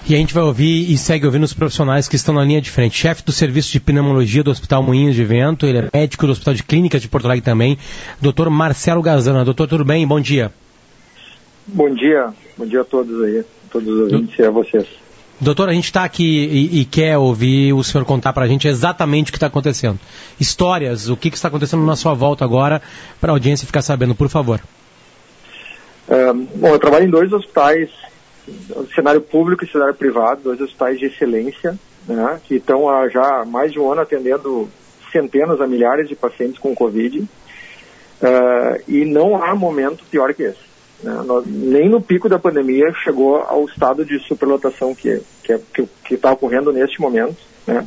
E a gente vai ouvir e segue ouvindo os profissionais que estão na linha de frente. Chefe do Serviço de Pneumologia do Hospital Moinhos de Vento, ele é médico do Hospital de Clínicas de Porto Alegre também, Dr. Marcelo Gazana. Doutor, tudo bem? Bom dia. Bom dia a todos aí, todos os ouvintes e a vocês. Doutor, a gente está aqui e quer ouvir o senhor contar para a gente exatamente o que está acontecendo. Histórias, o que está acontecendo na sua volta agora, para a audiência ficar sabendo, por favor. Bom, eu trabalho em 2 hospitais, cenário público e cenário privado, 2 hospitais de excelência, né, que estão há já mais de um ano atendendo centenas a milhares de pacientes com Covid, e não há momento pior que esse. Né, nem no pico da pandemia chegou ao estado de superlotação que está ocorrendo neste momento. Né.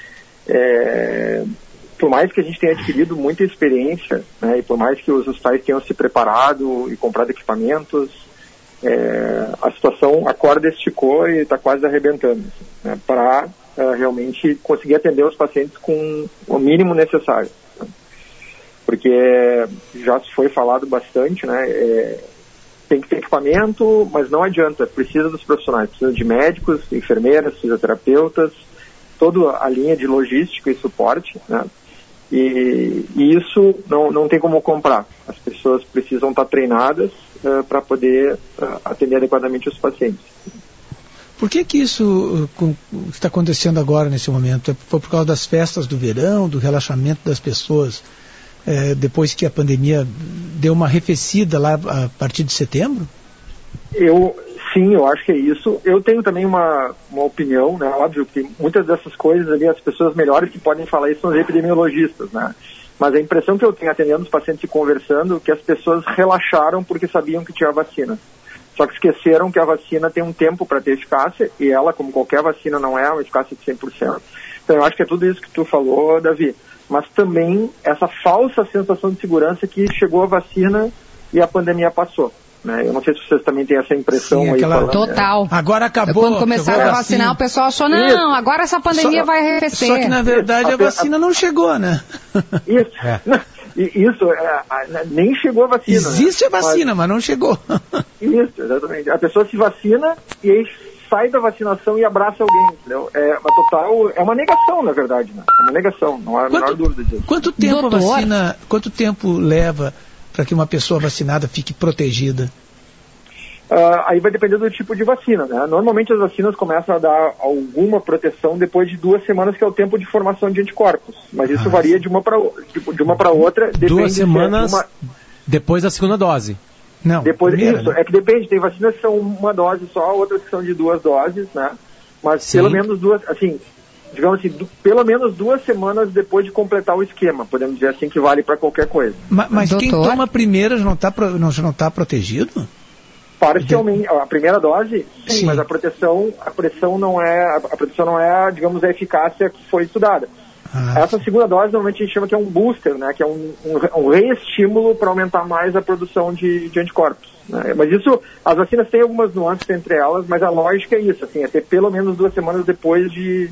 Por mais que a gente tenha adquirido muita experiência, né, e por mais que os hospitais tenham se preparado e comprado equipamentos, a situação, a corda esticou e está quase arrebentando, né, para realmente conseguir atender os pacientes com o mínimo necessário. Né, porque já se foi falado bastante, né, tem que ter equipamento, mas não adianta, precisa dos profissionais, precisa de médicos, enfermeiras, fisioterapeutas, toda a linha de logística e suporte, né? E isso não tem como comprar. As pessoas precisam estar treinadas para poder atender adequadamente os pacientes. Por que isso está acontecendo agora, nesse momento? Foi por causa das festas do verão, do relaxamento das pessoas, depois que a pandemia deu uma arrefecida lá a partir de setembro? Sim, eu acho que é isso. Eu tenho também uma opinião, né? Óbvio que muitas dessas coisas ali, as pessoas melhores que podem falar isso são os epidemiologistas, né? Mas a impressão que eu tenho atendendo os pacientes e conversando é que as pessoas relaxaram porque sabiam que tinha vacina. Só que esqueceram que a vacina tem um tempo para ter eficácia, e ela, como qualquer vacina, não é uma eficácia de 100%. Então eu acho que é tudo isso que tu falou, Davi. Mas também essa falsa sensação de segurança que chegou a vacina e a pandemia passou. Eu não sei se vocês também têm essa impressão. Sim, aí. Falando, total. Agora acabou. Quando começaram a vacinar, o pessoal achou, não, agora essa pandemia vai arrefecer. Só que, na verdade, a vacina não chegou, né? Isso, nem chegou a vacina. Existe a vacina, mas não chegou. Isso, exatamente. A pessoa se vacina e aí sai da vacinação e abraça alguém, entendeu? É uma negação, na verdade, né? É uma negação, não há a menor dúvida disso. Quanto tempo leva para que uma pessoa vacinada fique protegida? Aí vai depender do tipo de vacina, né? Normalmente as vacinas começam a dar alguma proteção depois de 2 semanas, que é o tempo de formação de anticorpos. Mas isso varia de uma para outra. 2 semanas depois da segunda dose. Não, depois primeira, isso, né? É que depende, tem vacinas que são uma dose só, outras que são de 2 doses, né? Mas Sim. Pelo menos 2, assim, digamos assim, pelo menos 2 semanas depois de completar o esquema, podemos dizer assim, que vale para qualquer coisa. Mas quem toma a primeira não está protegido? Parcialmente, a primeira dose, sim, mas a proteção não é, digamos, a eficácia que foi estudada. Essa segunda dose, normalmente a gente chama que é um booster, né, que é um reestímulo para aumentar mais a produção de anticorpos. Né? Mas isso, as vacinas têm algumas nuances entre elas, mas a lógica é isso, assim, é ter pelo menos 2 semanas depois de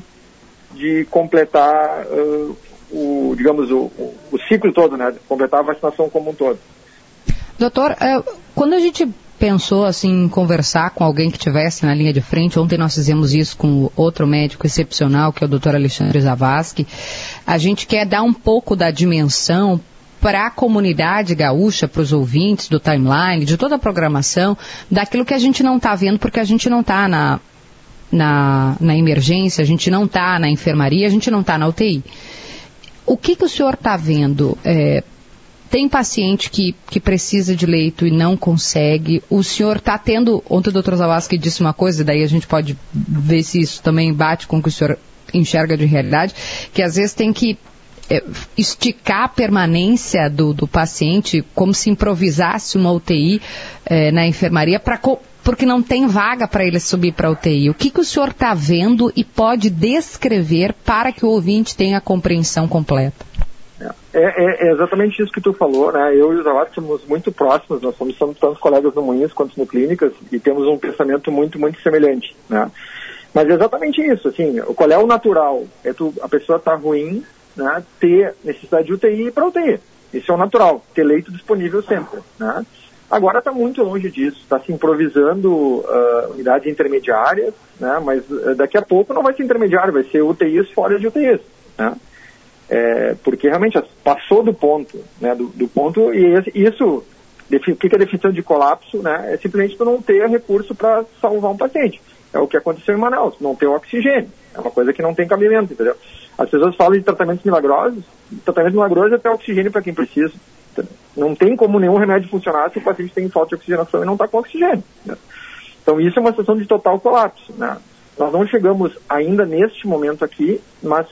completar o ciclo todo, né, completar a vacinação como um todo. Doutor, quando a gente pensou assim, em conversar com alguém que estivesse na linha de frente, ontem nós fizemos isso com outro médico excepcional, que é o Dr. Alexandre Zavascki, a gente quer dar um pouco da dimensão para a comunidade gaúcha, para os ouvintes do Timeline, de toda a programação, daquilo que a gente não está vendo, porque a gente não está na emergência, a gente não está na enfermaria, a gente não está na UTI. O que o senhor está vendo? Tem paciente que precisa de leito e não consegue. O senhor está tendo... Ontem o doutor Zavascki disse uma coisa, daí a gente pode ver se isso também bate com o que o senhor enxerga de realidade, que às vezes tem que esticar a permanência do paciente como se improvisasse uma UTI na enfermaria, porque não tem vaga para ele subir para a UTI. O que o senhor está vendo e pode descrever para que o ouvinte tenha a compreensão completa? É exatamente isso que tu falou, né? Eu e o Zavascki somos muito próximos, nós somos tanto colegas no Moinhos quanto no Clínicas e temos um pensamento muito, muito semelhante, né? Mas é exatamente isso, assim, qual é o natural? A pessoa tá ruim, né? Ter necessidade de UTI para UTI. Isso é o natural, ter leito disponível sempre, né? Agora está muito longe disso, está se improvisando unidades intermediárias, né? Mas daqui a pouco não vai ser intermediário, vai ser UTIs fora de UTIs, né? Porque realmente passou do ponto, né? Do ponto, e isso, o que é definição de colapso, né? É simplesmente tu não ter recurso para salvar um paciente. É o que aconteceu em Manaus, não ter oxigênio. É uma coisa que não tem cabimento, entendeu? As pessoas falam de tratamentos milagrosos, tratamento milagroso é ter oxigênio para quem precisa. Não tem como nenhum remédio funcionar se o paciente tem falta de oxigenação e não está com oxigênio, né? Então isso é uma situação de total colapso, né? Nós não chegamos ainda neste momento aqui, mas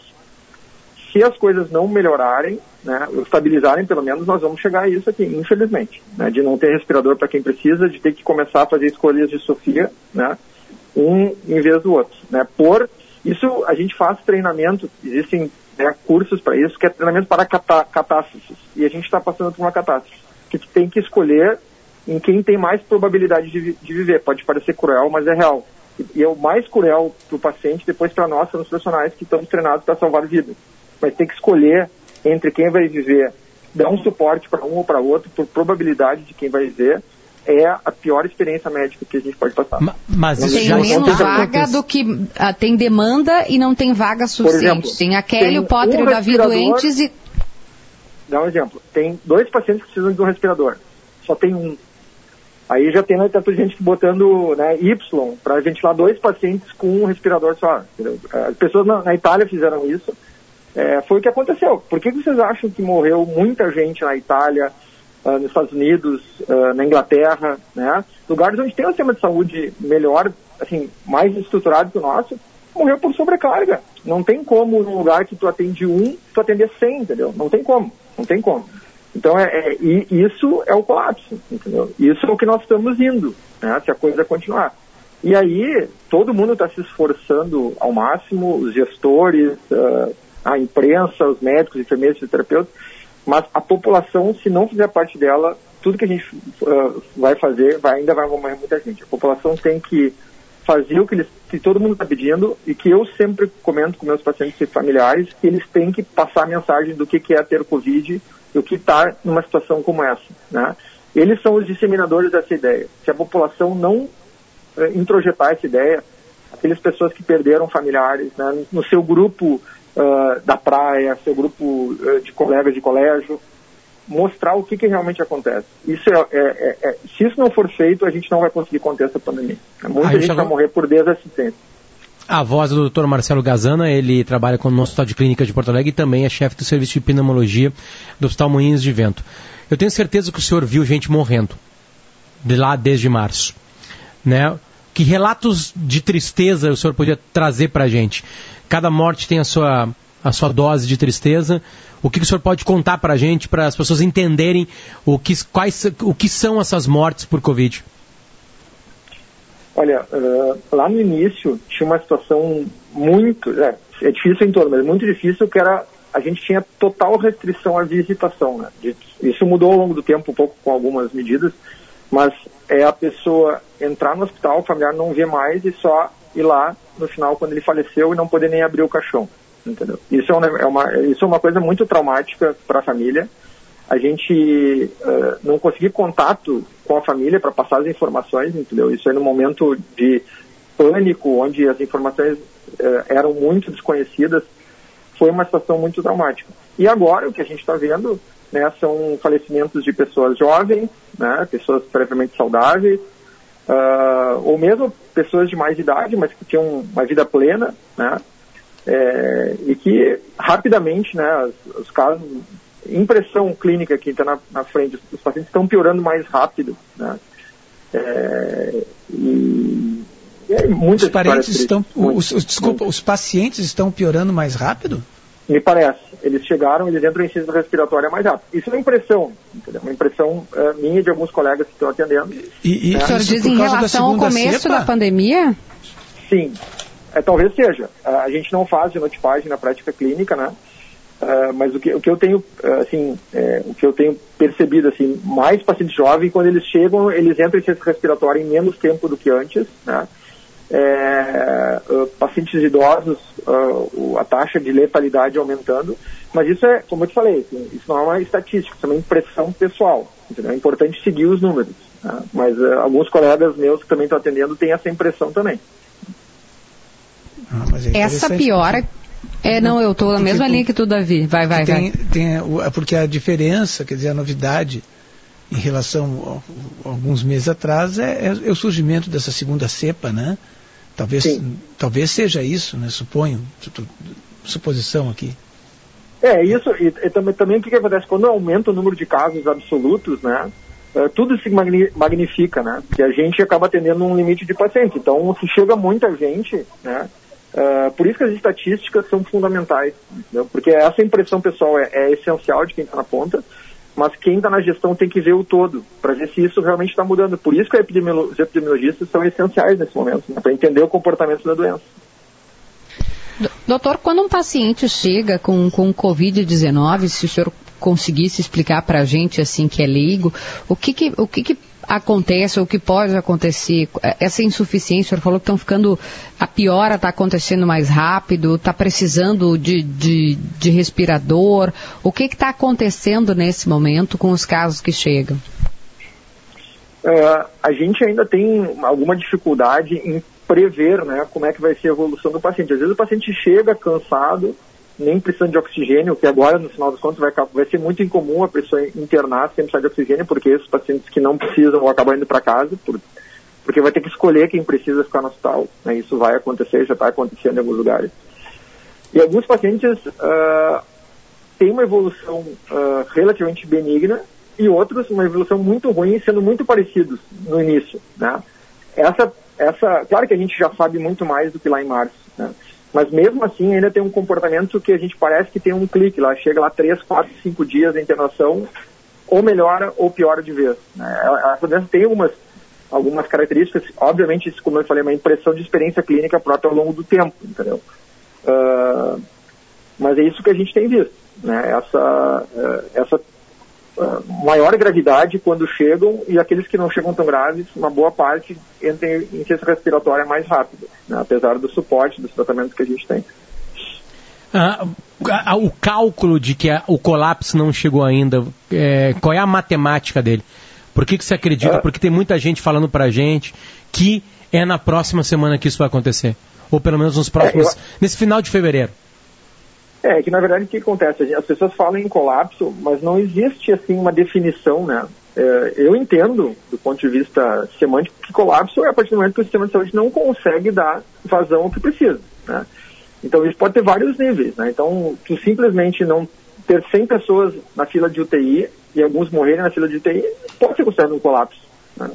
se as coisas não melhorarem, né, estabilizarem pelo menos, nós vamos chegar a isso aqui, infelizmente, né, de não ter respirador para quem precisa, de ter que começar a fazer escolhas de Sofia, né, um em vez do outro, né? Por isso a gente faz treinamento, existem, né, cursos para isso, que é treinamento para catástrofes, e a gente está passando por uma catástrofe, que tu tem que escolher em quem tem mais probabilidade de viver. Pode parecer cruel, mas é real. E é o mais cruel para o paciente, depois para nós, para os profissionais que estamos treinados para salvar vidas. Mas tem que escolher entre quem vai viver, dar um suporte para um ou para outro, por probabilidade de quem vai viver, é a pior experiência médica que a gente pode passar. Mas isso tem já menos vaga do que tem demanda e não tem vaga suficiente. Exemplo, tem a Kelly, o Potter e o Davi doentes e... Dá um exemplo. Tem 2 pacientes que precisam de um respirador. Só tem um. Aí já tem gente botando, né, Y para ventilar 2 pacientes com um respirador só. Entendeu? As pessoas na Itália fizeram isso. Foi o que aconteceu. Por que vocês acham que morreu muita gente na Itália, nos Estados Unidos, na Inglaterra, né? Lugares onde tem um sistema de saúde melhor, assim, mais estruturado que o nosso, morreu por sobrecarga. Não tem como, num lugar que tu atende tu atender 100, entendeu? Não tem como. Então, isso é o colapso, entendeu? Isso é o que nós estamos indo, né? Se a coisa continuar. E aí, todo mundo está se esforçando ao máximo, os gestores, a imprensa, os médicos, enfermeiros, fisioterapeutas, mas a população, se não fizer parte dela, tudo que a gente vai fazer, ainda vai morrer muita gente. A população tem que fazer o que todo mundo está pedindo, e que eu sempre comento com meus pacientes e familiares, que eles têm que passar a mensagem do que é ter Covid e o que está numa situação como essa, né? Eles são os disseminadores dessa ideia. Se a população não introjetar essa ideia, aquelas pessoas que perderam familiares, né, no seu grupo da praia, seu grupo de colegas de colégio, mostrar o que realmente acontece. Isso se isso não for feito, a gente não vai conseguir conter essa pandemia. Muita gente vai morrer por desassistência. A voz do Dr. Marcelo Gazana, ele trabalha no Hospital de Clínicas de Porto Alegre e também é chefe do serviço de pneumologia do Hospital Moinhos de Vento. Eu tenho certeza que o senhor viu gente morrendo de lá desde março, né? Que relatos de tristeza o senhor podia trazer para a gente? Cada morte tem a sua dose de tristeza. O que o senhor pode contar para a gente, para as pessoas entenderem o que são essas mortes por Covid? Olha, lá no início tinha uma situação muito... É difícil em torno, mas muito difícil, que era... A gente tinha total restrição à visitação, né? Isso mudou ao longo do tempo, um pouco com algumas medidas, mas é a pessoa entrar no hospital, o familiar não vê mais, e só ir lá no final, quando ele faleceu, e não poder nem abrir o caixão, entendeu? Isso é uma coisa muito traumática para a família. A gente não conseguir contato com a família para passar as informações, entendeu? Isso é no momento de pânico, onde as informações eram muito desconhecidas. Foi uma situação muito traumática. E agora o que a gente está vendo, né, são falecimentos de pessoas jovens, né, pessoas previamente saudáveis, ou mesmo pessoas de mais idade, mas que tinham uma vida plena, né, e que rapidamente, né, os casos, impressão clínica que está na frente, os pacientes estão piorando mais rápido, né, os parentes estão, os pacientes estão piorando mais rápido? Me parece. Eles entram em ciência respiratória mais rápido. Isso é uma impressão, entendeu? Uma impressão minha e de alguns colegas que estão atendendo. E o senhor diz em relação ao começo da pandemia? Sim, talvez seja. A gente não faz genotipagem na prática clínica, né? Mas o que eu tenho, o que eu tenho percebido, assim, mais pacientes jovens, quando eles chegam, eles entram em ciência respiratória em menos tempo do que antes, né? Pacientes idosos, a taxa de letalidade aumentando, mas isso é, como eu te falei, assim, isso não é uma estatística, isso é uma impressão pessoal, entendeu? É importante seguir os números, né? Mas alguns colegas meus que também estão atendendo têm essa impressão também. Essa piora... não, eu estou na mesma linha que tu, Davi. Vai. Porque a diferença, quer dizer, a novidade em relação a alguns meses atrás é o surgimento dessa segunda cepa, né? Talvez seja isso, né? Suponho, suposição aqui. Isso, e também o que acontece? Quando aumenta o número de casos absolutos, né? Tudo se magnifica, né? Porque a gente acaba atendendo um limite de pacientes. Então, se chega muita gente, né? Por isso que as estatísticas são fundamentais, entendeu? Porque essa impressão pessoal é essencial de quem está na ponta, mas quem está na gestão tem que ver o todo, para ver se isso realmente está mudando. Por isso que os epidemiologistas são essenciais nesse momento, né? Para entender o comportamento da doença. Doutor, quando um paciente chega com Covid-19, se o senhor conseguisse explicar para a gente, assim, que é leigo, o que acontece, ou o que pode acontecer? Essa insuficiência, o senhor falou que a piora está acontecendo mais rápido, está precisando de respirador. O que está acontecendo nesse momento com os casos que chegam? A gente ainda tem alguma dificuldade em prever, né, como é que vai ser a evolução do paciente. Às vezes o paciente chega cansado, nem precisando de oxigênio, que agora, no final das contas, vai ser muito incomum a pessoa internar sem precisar de oxigênio, porque esses pacientes que não precisam vão acabar indo para casa, porque vai ter que escolher quem precisa ficar no hospital, né? Isso vai acontecer, já está acontecendo em alguns lugares. E alguns pacientes têm uma evolução relativamente benigna, e outros uma evolução muito ruim, sendo muito parecidos no início, né? Claro que a gente já sabe muito mais do que lá em março, né? Mas mesmo assim ainda tem um comportamento que a gente parece que tem um clique lá, chega lá 3, 4, 5 dias de internação, ou melhora ou piora de vez, né? Essa doença tem algumas características, obviamente, isso, como eu falei, uma impressão de experiência clínica própria ao longo do tempo, entendeu? Mas é isso que a gente tem visto, né? Essa maior gravidade quando chegam, e aqueles que não chegam tão graves, uma boa parte entra em insuficiência respiratória mais rápida, né? Apesar do suporte dos tratamentos que a gente tem. O cálculo de que o colapso não chegou ainda, qual é a matemática dele? Por que você acredita? Porque tem muita gente falando pra gente que é na próxima semana que isso vai acontecer, ou pelo menos nesse final de fevereiro. Que na verdade o que acontece? As pessoas falam em colapso, mas não existe assim uma definição, né? Eu entendo, do ponto de vista semântico, que colapso é a partir do momento que o sistema de saúde não consegue dar vazão ao que precisa, né? Então isso pode ter vários níveis, né? Então, tu simplesmente não ter 100 pessoas na fila de UTI e alguns morrerem na fila de UTI pode ser considerado um colapso, né?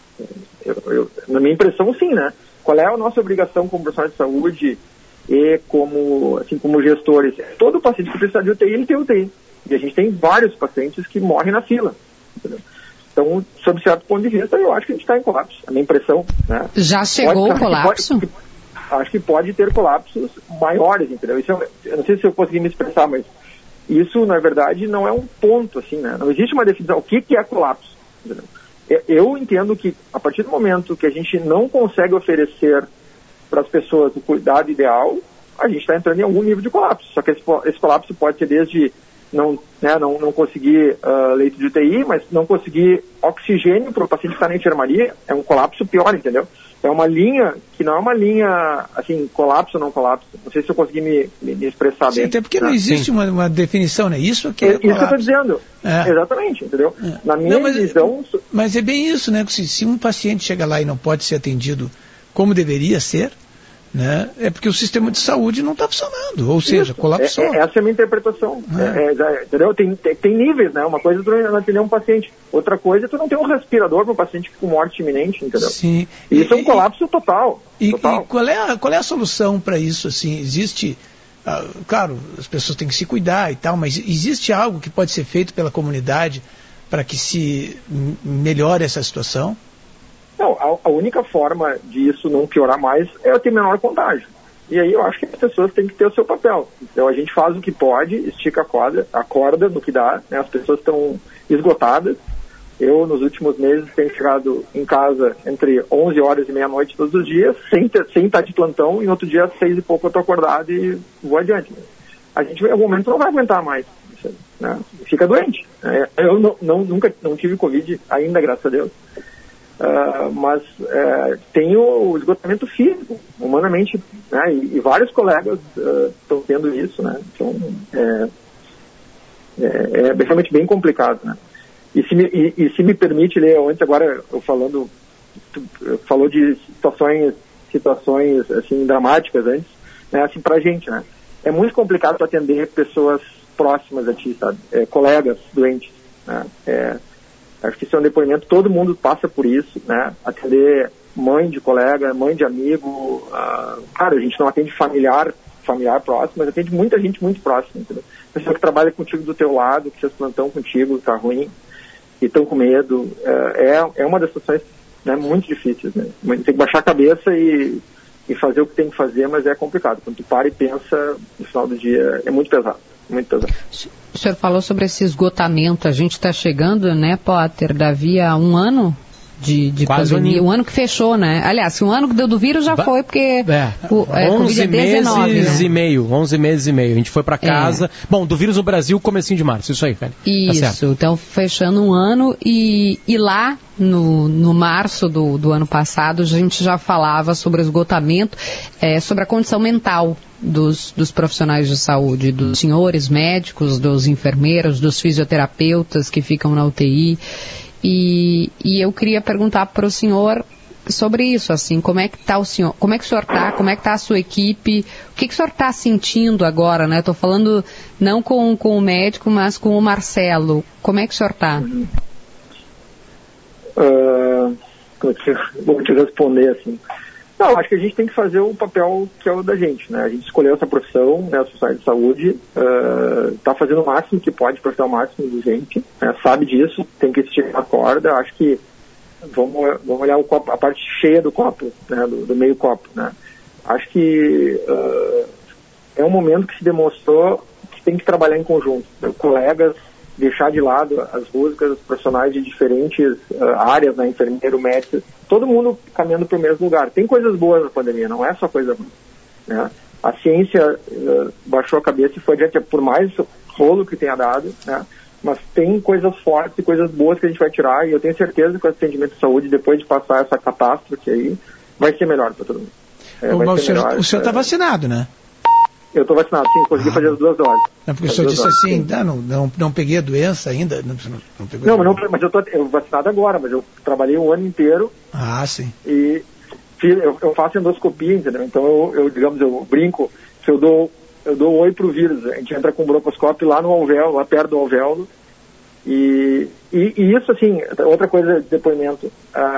Na minha impressão, sim, né? Qual é a nossa obrigação como profissional de saúde e como gestores? Todo paciente que precisa de UTI, ele tem UTI. E a gente tem vários pacientes que morrem na fila, entendeu? Então, sob certo ponto de vista, eu acho que a gente está em colapso. A minha impressão, né? Já chegou o colapso? Acho que pode ter colapsos maiores, entendeu? Eu não sei se eu consegui me expressar, mas isso, na verdade, não é um ponto, assim, né? Não existe uma definição. O que é colapso? Entendeu? Eu entendo que, a partir do momento que a gente não consegue oferecer para as pessoas o cuidado ideal, a gente está entrando em algum nível de colapso. Só que esse colapso pode ser desde não conseguir leito de UTI, mas não conseguir oxigênio para o paciente que está na enfermaria, é um colapso pior, entendeu? É uma linha que não é uma linha, assim, colapso ou não colapso. Não sei se eu consegui me expressar bem. Sim, até porque não existe uma definição, né? Isso que é colapso. Isso que eu estou dizendo. Exatamente, entendeu? Na minha visão... Mas é bem isso, né? Se um paciente chega lá e não pode ser atendido como deveria ser, né? É porque o sistema de saúde não está funcionando, ou seja, colapsou. Essa é a minha interpretação. Entendeu? Tem níveis, né? Uma coisa é tu não atender um paciente, outra coisa é tu não ter um respirador para um paciente com morte iminente, entendeu? Sim. Isso é um colapso total. E qual é a solução para isso? Assim, existe, claro, as pessoas têm que se cuidar e tal, mas existe algo que pode ser feito pela comunidade para que se melhore essa situação? Não, a única forma de isso não piorar mais é ter menor contágio. E aí eu acho que as pessoas têm que ter o seu papel. Então a gente faz o que pode, estica a corda no que dá, né? As pessoas estão esgotadas. Eu, nos últimos meses, tenho chegado em casa entre 11 horas e meia-noite todos os dias, sem estar de plantão, e no outro dia, às 6 e pouco, eu estou acordado e vou adiante. A gente, em algum momento, não vai aguentar mais. doença, né? Fica doente. Eu nunca tive Covid ainda, graças a Deus. Mas tem o esgotamento físico, humanamente, né? E vários colegas estão tendo isso, né? Então, é realmente bem complicado, né? E se me permite ler, antes agora, eu falou de situações assim, dramáticas antes, né? Assim, pra gente, né? É muito complicado para atender pessoas próximas a ti, sabe? Colegas doentes, né? Acho que isso é um depoimento, todo mundo passa por isso, né? Atender mãe de colega, mãe de amigo, cara, a gente não atende familiar próximo, mas atende muita gente muito próxima, entendeu? Pessoa que trabalha contigo do teu lado, que fez plantão contigo, tá ruim, e estão com medo. É uma das situações, né, muito difíceis, né? Tem que baixar a cabeça e fazer o que tem que fazer, mas é complicado. Quando tu para e pensa, no final do dia, é muito pesado. Muito pesado. O senhor falou sobre esse esgotamento. A gente está chegando, né, Potter, Davi, há um ano de pandemia. Um ano que fechou, né? Aliás, um ano que deu do vírus já foi, porque Covid é 19, meses e meio. 11 meses e meio. A gente foi para casa. Bom, do vírus no Brasil, comecinho de março. Isso aí, Félix. Isso. Tá, então, fechando um ano e lá no março do ano passado, a gente já falava sobre o esgotamento, sobre a condição mental dos profissionais de saúde, dos senhores médicos, dos enfermeiros, dos fisioterapeutas que ficam na UTI. E eu queria perguntar para o senhor sobre isso, assim, como é que está o senhor, como é que o senhor está, como é que está a sua equipe, o que o senhor está sentindo agora, né? Estou falando não com o médico, mas com o Marcelo. Como é que o senhor está? Vou te responder assim. Não, acho que a gente tem que fazer o papel que é o da gente, né? A gente escolheu essa profissão, né? A Sociedade de Saúde está fazendo o máximo que pode para ser o máximo de gente, né? Sabe disso, tem que esticar a corda. Acho que vamos olhar o copo, a parte cheia do copo, né? Do meio copo, né? Acho que é um momento que se demonstrou que tem que trabalhar em conjunto, né? Colegas, deixar de lado as músicas, os profissionais de diferentes áreas, né? Enfermeiro, médico, todo mundo caminhando para o mesmo lugar. Tem coisas boas na pandemia, não é só coisa ruim, né? A ciência baixou a cabeça e foi adiante, por mais rolo que tenha dado, né? Mas tem coisas fortes e coisas boas que a gente vai tirar, e eu tenho certeza que o atendimento de saúde, depois de passar essa catástrofe aí, vai ser melhor para todo mundo. O senhor está vacinado, né? Eu estou vacinado, sim, consegui fazer as 2 doses. Não, porque o senhor disse assim, não peguei a doença ainda. Mas eu estou vacinado agora, mas eu trabalhei um ano inteiro. Ah, sim. E eu faço endoscopia, entendeu? Então eu brinco que eu dou oi pro vírus. A gente entra com o broncoscópio lá no alvéolo, lá perto do alvéolo. E isso, assim, outra coisa de depoimento.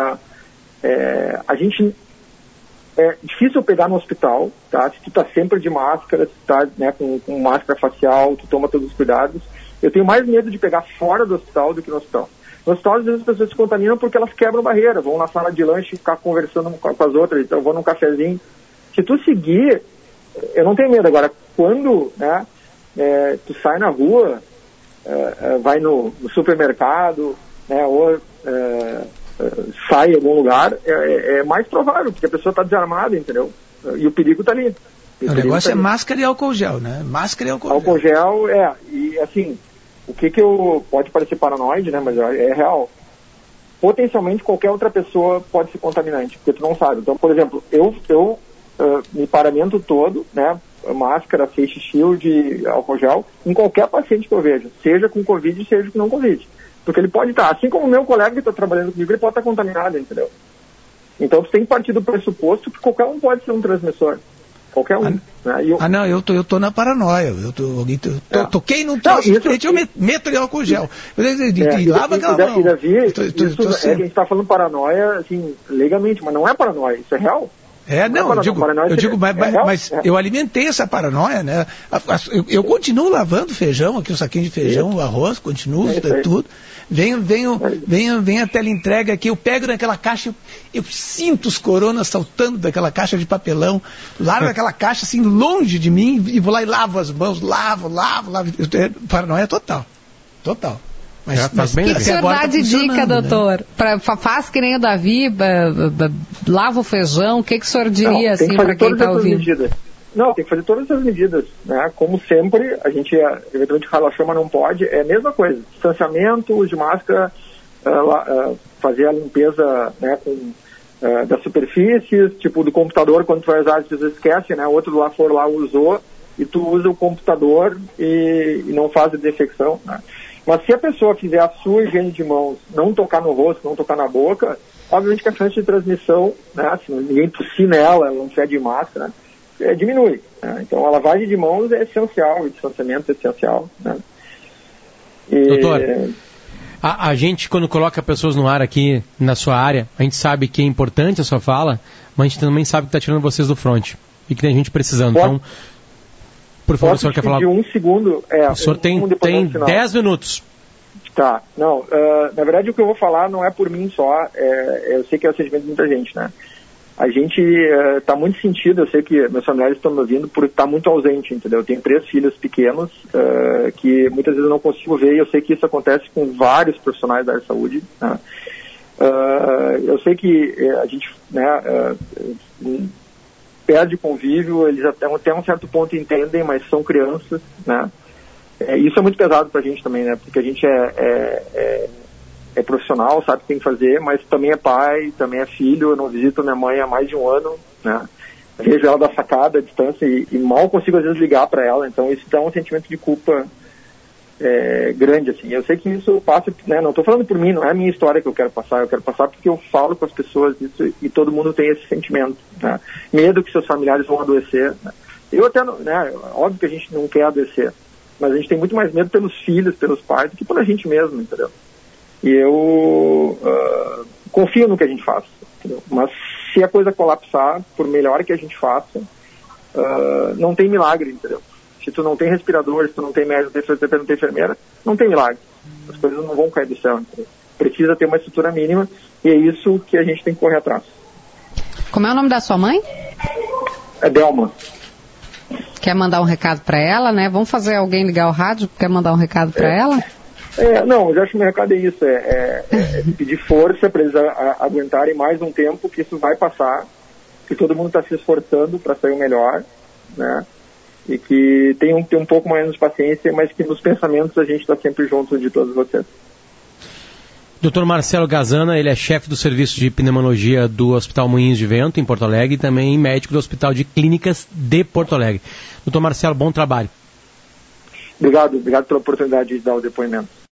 A gente... É difícil pegar no hospital, tá? Se tu tá sempre de máscara, se tu tá, né, com máscara facial, tu toma todos os cuidados. Eu tenho mais medo de pegar fora do hospital do que no hospital. No hospital, às vezes, as pessoas se contaminam porque elas quebram barreira, vão na sala de lanche ficar conversando com as outras, então vão num cafezinho. Se tu seguir, eu não tenho medo. Agora, quando, né, tu sai na rua, vai no supermercado, né, ou... sai em algum lugar, é mais provável, porque a pessoa está desarmada, entendeu? E o perigo está ali. O negócio é máscara e álcool gel, né? Máscara e álcool gel, e assim, o que eu... Pode parecer paranoide, né? Mas é real. Potencialmente qualquer outra pessoa pode ser contaminante, porque tu não sabe. Então, por exemplo, eu me paramento todo, né? Máscara, face shield, álcool gel, em qualquer paciente que eu vejo, seja com Covid, seja com não Covid. Porque ele pode estar, assim como o meu colega que está trabalhando comigo, ele pode estar contaminado, entendeu? Então, você tem que partir do pressuposto que qualquer um pode ser um transmissor. Qualquer um. Não, eu tô na paranoia. Toquei no eu meto ali álcool gel. E lava aquela mão. E Davi, a gente está falando paranoia, assim, legalmente, mas não é paranoia, isso é real. Mas eu alimentei essa paranoia, né? Eu continuo lavando feijão, aqui o saquinho de feijão, o arroz, continuo, tudo. Vem a teleentrega aqui, eu pego naquela caixa, eu sinto os coronas saltando daquela caixa de papelão, largo aquela caixa assim longe de mim e vou lá e lavo as mãos, lavo. Paranoia total. Mas bem, o que o senhor dá de dica, doutor? Né? Faz que nem o Davi, lava o feijão, o que o senhor diria assim para quem está ouvindo? Não, tem que fazer todas essas medidas, né? Como sempre, a gente eventualmente relaxou, mas não pode. É a mesma coisa. Distanciamento, uso de máscara, fazer a limpeza, né, das superfícies, tipo do computador, quando tu vai usar, tu esquece, né? Outro lá usou, e tu usa o computador e não faz a desinfecção, né? Mas se a pessoa fizer a sua higiene de mãos, não tocar no rosto, não tocar na boca, obviamente que a chance de transmissão, né, se ninguém tossir nela, ela não tiver de máscara, diminui, né? Então a lavagem de mãos é essencial, o distanciamento é essencial, né? Doutor, a gente, quando coloca pessoas no ar aqui na sua área, a gente sabe que é importante a sua fala, mas a gente também sabe que está tirando vocês do front e que tem gente precisando. Então, por favor, o senhor quer falar? Um segundo. O senhor tem 10 minutos. Tá. Não, na verdade o que eu vou falar não é por mim só, eu sei que é o sentimento de muita gente, né? A gente está muito sentido, eu sei que meus familiares estão me ouvindo por estar muito ausente, entendeu? Eu tenho 3 filhos pequenos que muitas vezes eu não consigo ver, e eu sei que isso acontece com vários profissionais da área de saúde, né? Eu sei que a gente, né, perde convívio, eles até um certo ponto entendem, mas são crianças, né? Isso é muito pesado pra gente também, né? Porque a gente é profissional, sabe o que tem que fazer, mas também é pai, também é filho. Eu não visito minha mãe há mais de um ano, né? Vejo ela da sacada, à distância, e mal consigo às vezes ligar para ela. Então isso dá um sentimento de culpa grande, assim. Eu sei que isso passa, né? Não estou falando por mim, não é a minha história que eu quero passar porque eu falo com as pessoas isso, e todo mundo tem esse sentimento, né? Medo que seus familiares vão adoecer, né? Eu até, né? Óbvio que a gente não quer adoecer, mas a gente tem muito mais medo pelos filhos, pelos pais, do que pela gente mesmo, entendeu? E eu confio no que a gente faz, entendeu? Mas se a coisa colapsar, por melhor que a gente faça, não tem milagre, entendeu? Se tu não tem respirador, se tu não tem médico, não tem enfermeira, não tem milagre. As coisas não vão cair do céu, entendeu? Precisa ter uma estrutura mínima, e é isso que a gente tem que correr atrás. Como é o nome da sua mãe? É Delma. Quer mandar um recado para ela, né? Vamos fazer alguém ligar o rádio? Quer mandar um recado para ela? Não, eu acho que o meu recado é isso, pedir força para eles aguentarem mais um tempo, que isso vai passar, que todo mundo está se esforçando para sair o melhor, né? E que tenham um pouco mais de paciência, mas que nos pensamentos a gente está sempre junto de todos vocês. Dr. Marcelo Gazana, ele é chefe do serviço de pneumologia do Hospital Moinhos de Vento, em Porto Alegre, e também médico do Hospital de Clínicas de Porto Alegre. Dr. Marcelo, bom trabalho. Obrigado pela oportunidade de dar o depoimento.